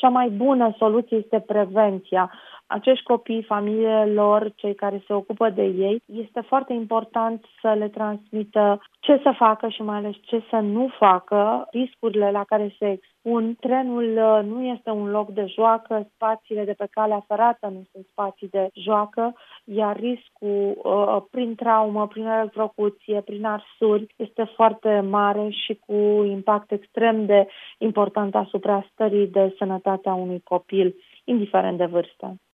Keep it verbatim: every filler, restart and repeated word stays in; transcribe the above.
cea mai bună soluție este prevenția. Acești copii, familiile lor, cei care se ocupă de ei, este foarte important să le transmită ce să facă și mai ales ce să nu facă, riscurile la care se expun. Trenul nu este un loc de joacă, spațiile de pe calea ferată nu sunt spații de joacă, iar riscul prin traumă, prin electrocuție, prin arsuri este foarte mare și cu impact extrem de important asupra stării de sănătate a unui copil, indiferent de vârstă.